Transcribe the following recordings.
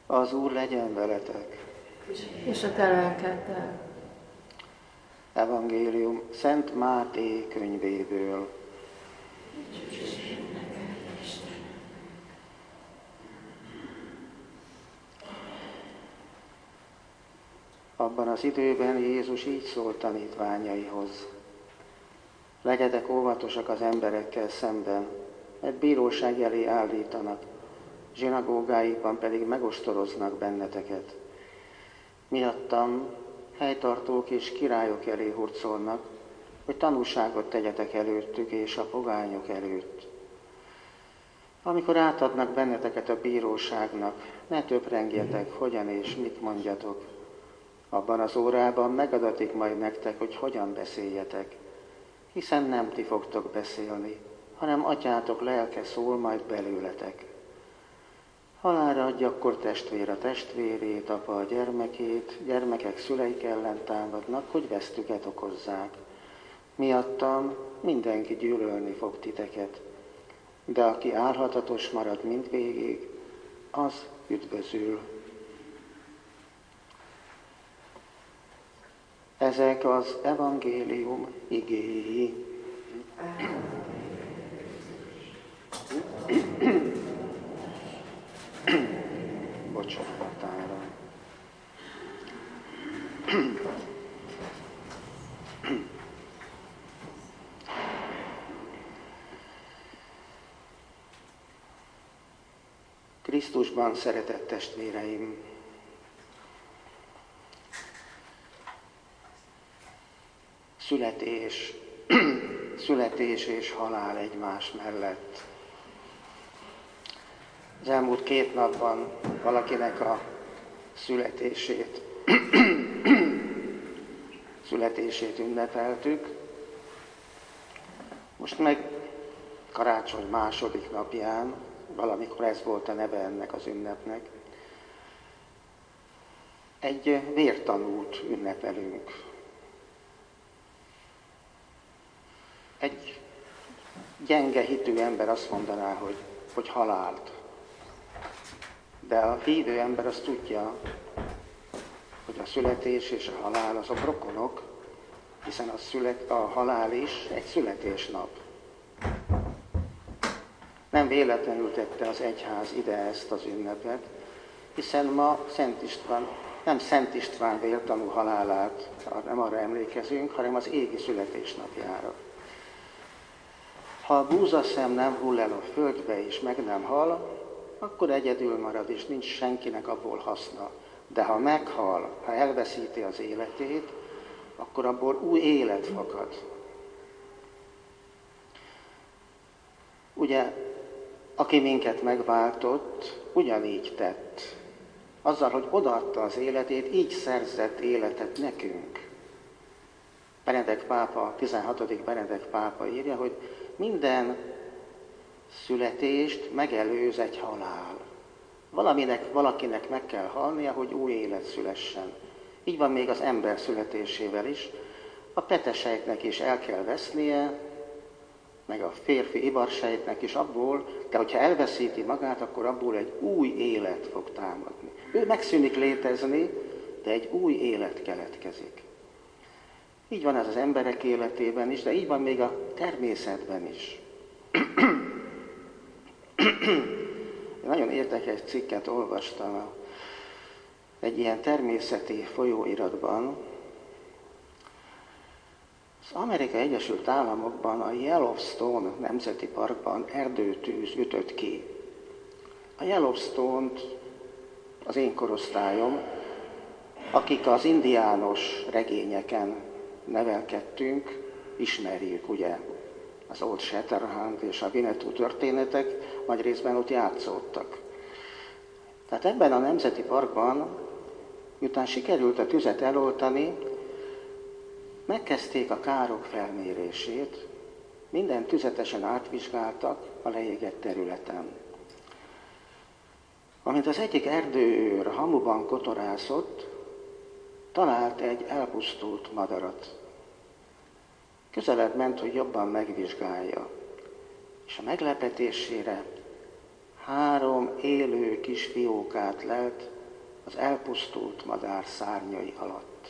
Az Úr legyen veletek. És a te lelkeddel. Evangélium Szent Máté könyvéből. Abban az időben Jézus így szólt tanítványaihoz: legyetek óvatosak az emberekkel szemben, mert bíróság elé állítanak, zsinagógáikban pedig megostoroznak benneteket. Miattam helytartók és királyok elé hurcolnak, hogy tanúságot tegyetek előttük és a pogányok előtt. Amikor átadnak benneteket a bíróságnak, ne töprengjetek, hogyan és mit mondjatok. Abban az órában megadatik majd nektek, hogy hogyan beszéljetek, hiszen nem ti fogtok beszélni, hanem atyátok lelke szól majd belőletek. Halálra adja akkor testvér a testvérét, apa a gyermekét, gyermekek szüleik ellen támadnak, hogy vesztüket okozzák. Miattam mindenki gyűlölni fog titeket, de aki álhatatos marad mindvégig, az üdvözül. Ezek az evangélium igéi. Bocsánatára. Krisztusban szeretett testvéreim! Születés és halál egymás mellett. Az elmúlt 2 napban valakinek a születését ünnepeltük. Most meg karácsony 2. napján, valamikor ez volt a neve ennek az ünnepnek, egy vértanút ünnepelünk. Egy gyenge hitű ember azt mondaná, hogy halált. De a hívő ember azt tudja, hogy a születés és a halál azok rokonok, hiszen a halál is egy születésnap. Nem véletlenül tette az egyház ide ezt az ünnepet, hiszen ma nem Szent István vértanú halálát, nem arra emlékezünk, hanem az égi születésnapjára. Ha a búzaszem nem hull el a földbe és meg nem hal, akkor egyedül marad, és nincs senkinek abból haszna. De ha meghal, ha elveszíti az életét, akkor abból új élet fakad. Ugye, aki minket megváltott, ugyanígy tett. Azzal, hogy odaadta az életét, így szerzett életet nekünk. Benedek pápa, 16. Benedek pápa írja, hogy minden születést megelőz egy halál. Valakinek meg kell halnia, hogy új élet szülessen. Így van még az ember születésével is. A petesejtnek is el kell vesznie, meg a férfi ivarsejtnek is abból, de hogyha elveszíti magát, akkor abból egy új élet fog támadni. Ő megszűnik létezni, de egy új élet keletkezik. Így van ez az emberek életében is, de így van még a természetben is. Én nagyon érdekes cikket olvastam egy ilyen természeti folyóiratban. Az Amerikai Egyesült Államokban a Yellowstone Nemzeti Parkban erdőtűz ütött ki. A Yellowstone-t az én korosztályom, akik az indiános regényeken nevelkedtünk, ismerjük, ugye? Az Old Shatterhand és a Winnetou történetek nagy részben ott játszódtak. Tehát ebben a Nemzeti Parkban, miután sikerült a tüzet eloltani, megkezdték a károk felmérését, minden tüzetesen átvizsgáltak a leégett területen. Amint az egyik erdőőr hamuban kotorászott, talált egy elpusztult madarat. Közelebb ment, hogy jobban megvizsgálja, és a meglepetésére 3 élő kisfiókát lelt az elpusztult madár szárnyai alatt.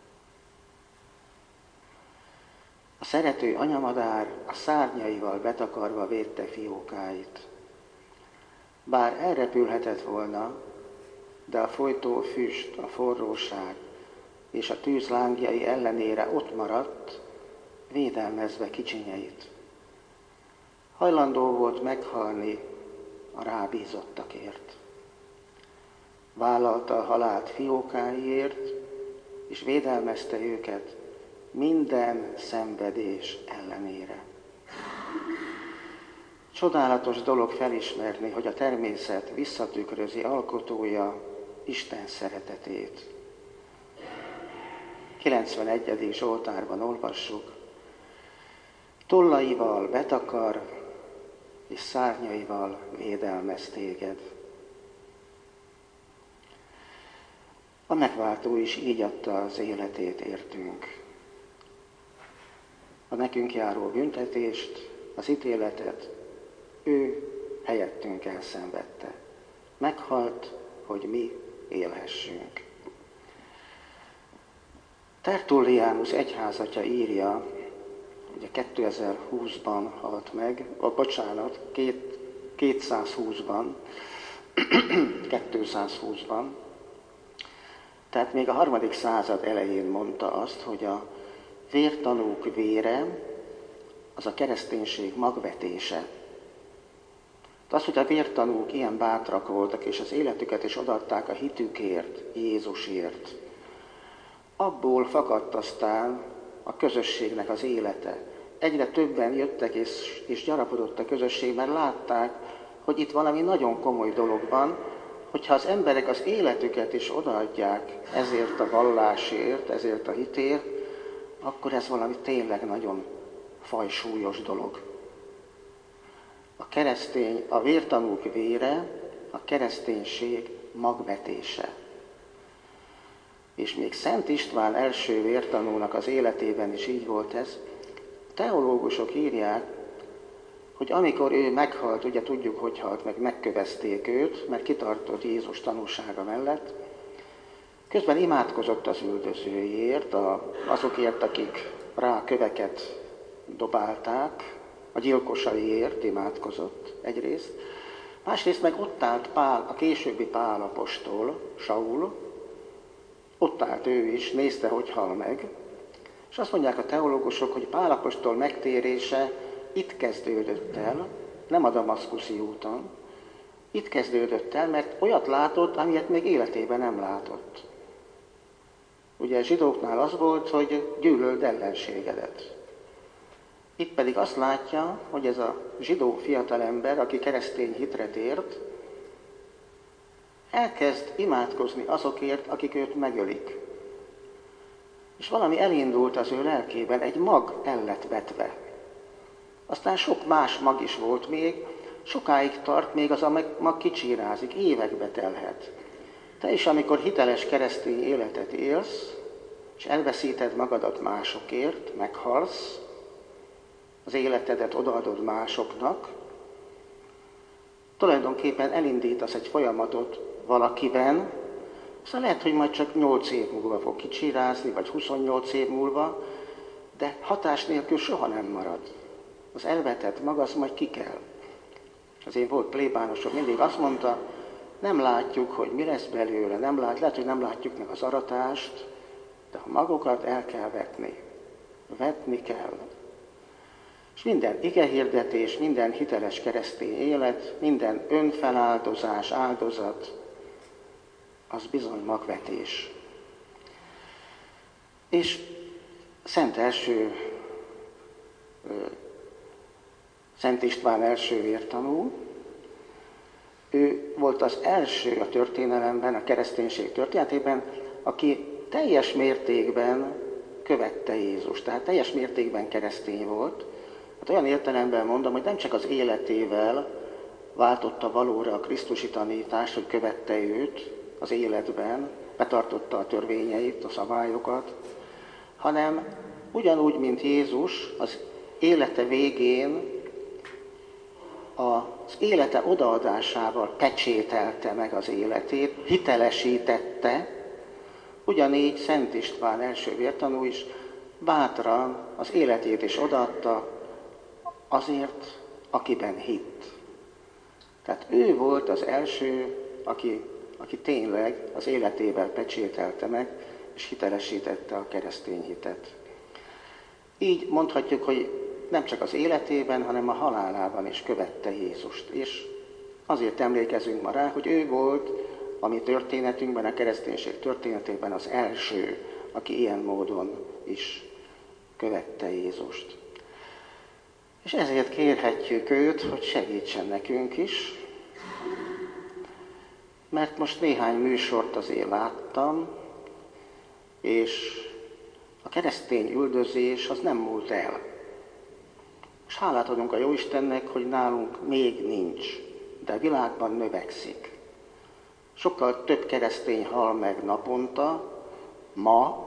A szerető anyamadár a szárnyaival betakarva védte fiókáit. Bár elrepülhetett volna, de a folytó füst, a forróság és a tűz lángjai ellenére ott maradt, védelmezve kicsinyeit. Hajlandó volt meghalni a rábízottakért. Vállalta a halált fiókáiért, és védelmezte őket minden szenvedés ellenére. Csodálatos dolog felismerni, hogy a természet visszatükrözi alkotója Isten szeretetét. 91. Zsoltárban olvassuk: tollaival betakar, és szárnyaival védelmez téged. A megváltó is így adta az életét értünk. A nekünk járó büntetést, az ítéletet ő helyettünk elszenvedte. Meghalt, hogy mi élhessünk. Tertullianus egyházatja írja, ugye 2020-ban halt meg, 220-ban, tehát még a 3. század elején mondta azt, hogy a vértanúk vére az a kereszténység magvetése. Az, hogy a vértanúk ilyen bátrak voltak, és az életüket is odaadták a hitükért, Jézusért, abból fakadt aztán a közösségnek az élete. Egyre többen jöttek és gyarapodott a közösség, mert látták, hogy itt valami nagyon komoly dolog van, hogyha az emberek az életüket is odaadják ezért a vallásért, ezért a hitért, akkor ez valami tényleg nagyon fajsúlyos dolog. A vértanúk vére, a kereszténység magvetése. És még Szent István első vértanúnak az életében is így volt ez. Teológusok írják, hogy amikor ő meghalt, ugye tudjuk, hogy halt meg, megkövezték őt, mert kitartott Jézus tanúsága mellett, közben imádkozott az üldözőiért, azokért, akik rá köveket dobálták, a gyilkosaiért imádkozott egyrészt, másrészt meg ott állt Pál, a későbbi Pál apostol, Saul, ott állt ő is, nézte, hogy hal meg, és azt mondják a teológusok, hogy Pál apostol megtérése itt kezdődött el, nem a damaszkuszi úton, itt kezdődött el, mert olyat látott, amilyet még életében nem látott. Ugye a zsidóknál az volt, hogy gyűlöld ellenségedet. Itt pedig azt látja, hogy ez a zsidó fiatalember, aki keresztény hitre tért, elkezd imádkozni azokért, akik őt megölik. És valami elindult az ő lelkében, egy mag el lett vetve. Aztán sok más mag is volt még, sokáig tart, még az a mag kicsírázik, évekbe telhet. Te is, amikor hiteles keresztény életet élsz, és elveszíted magadat másokért, meghalsz, az életedet odaadod másoknak, tulajdonképpen elindítasz egy folyamatot valakiben, aztán lehet, hogy majd csak 8 év múlva fog kicsírázni, vagy 28 év múlva, de hatás nélkül soha nem marad. Az elvetett mag, az majd ki kell. Az én volt plébánosom mindig azt mondta, nem látjuk, hogy mi lesz belőle, lehet, hogy nem látjuk meg az aratást, de a magokat el kell vetni. Vetni kell. És minden igehirdetés, minden hiteles keresztény élet, minden önfeláldozás, áldozat, az bizony magvetés. És Szent István első vértanú, ő volt az első a történelemben, a kereszténység történetében, aki teljes mértékben követte Jézust, tehát teljes mértékben keresztény volt. Hát olyan értelemben mondom, hogy nem csak az életével váltotta valóra a krisztusi tanítást, hogy követte őt az életben, betartotta a törvényeit, a szabályokat, hanem ugyanúgy, mint Jézus, az élete végén a az élete odaadásával pecsételte meg az életét, hitelesítette, ugyanígy Szent István első vértanú is bátran az életét is odaadta azért, akiben hitt. Tehát ő volt az első, aki tényleg az életével pecsételte meg, és hitelesítette a keresztény hitet. Így mondhatjuk, hogy nem csak az életében, hanem a halálában is követte Jézust. És azért emlékezünk ma rá, hogy ő volt a mi történetünkben, a kereszténység történetében az első, aki ilyen módon is követte Jézust. És ezért kérhetjük őt, hogy segítsen nekünk is, mert most néhány műsort azért láttam, és a keresztény üldözés az nem múlt el. És hálát adunk a Jóistennek, hogy nálunk még nincs, de a világban növekszik. Sokkal több keresztény hal meg naponta, ma,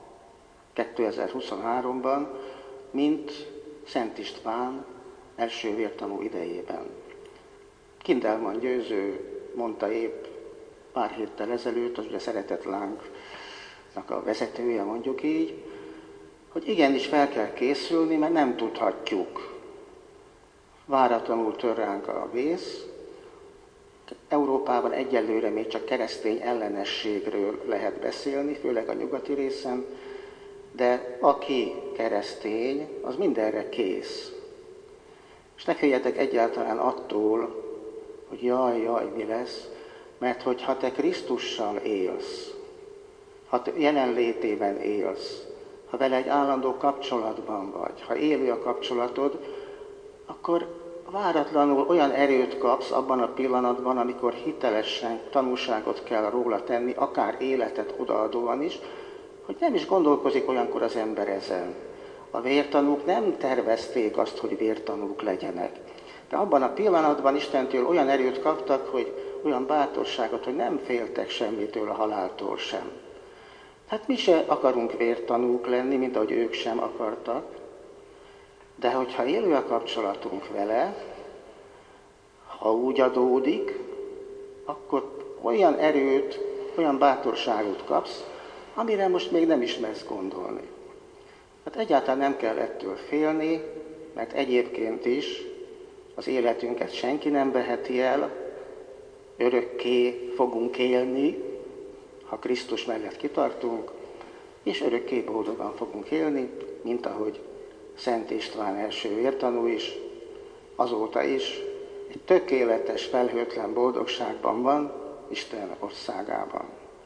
2023-ban, mint Szent István első vértanú idejében. Kindelman Győző mondta épp pár héttel ezelőtt, az ugye Szeretett Lángnak a vezetője, mondjuk így, hogy igenis fel kell készülni, mert nem tudhatjuk. Váratlanul tör ránk a vész. Európában egyelőre még csak keresztény ellenességről lehet beszélni, főleg a nyugati részen, de aki keresztény, az mindenre kész. És ne féljetek egyáltalán attól, hogy jaj, mi lesz, mert hogyha te Krisztussal élsz, ha te jelenlétében élsz, ha vele egy állandó kapcsolatban vagy, ha élő a kapcsolatod, akkor váratlanul olyan erőt kapsz abban a pillanatban, amikor hitelesen tanúságot kell róla tenni, akár életet odaadóan is, hogy nem is gondolkozik olyankor az ember ezen. A vértanúk nem tervezték azt, hogy vértanúk legyenek. De abban a pillanatban Istentől olyan erőt kaptak, hogy olyan bátorságot, hogy nem féltek semmitől, a haláltól sem. Hát mi se akarunk vértanúk lenni, mint ahogy ők sem akartak, de hogyha élő a kapcsolatunk vele, ha úgy adódik, akkor olyan erőt, olyan bátorságot kapsz, amire most még nem is mersz gondolni. Hát egyáltalán nem kell ettől félni, mert egyébként is az életünket senki nem veheti el, örökké fogunk élni, ha Krisztus mellett kitartunk, és örökké boldogan fogunk élni, mint ahogy Szent István első vértanú is, azóta is egy tökéletes, felhőtlen boldogságban van Isten országában.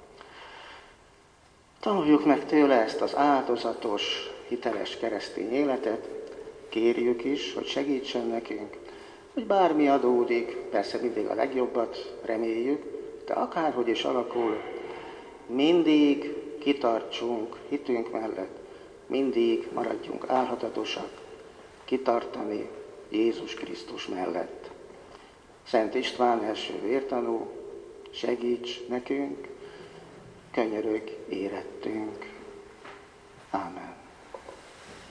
Tanuljuk meg tőle ezt az áldozatos, hiteles keresztény életet, kérjük is, hogy segítsen nekünk, hogy bármi adódik, persze mindig a legjobbat reméljük, de akárhogy is alakul, mindig kitartsunk hitünk mellett, mindig maradjunk álhatatosak, kitartani Jézus Krisztus mellett. Szent István első vértanú, segíts nekünk, könyörögj érettünk. Ámen.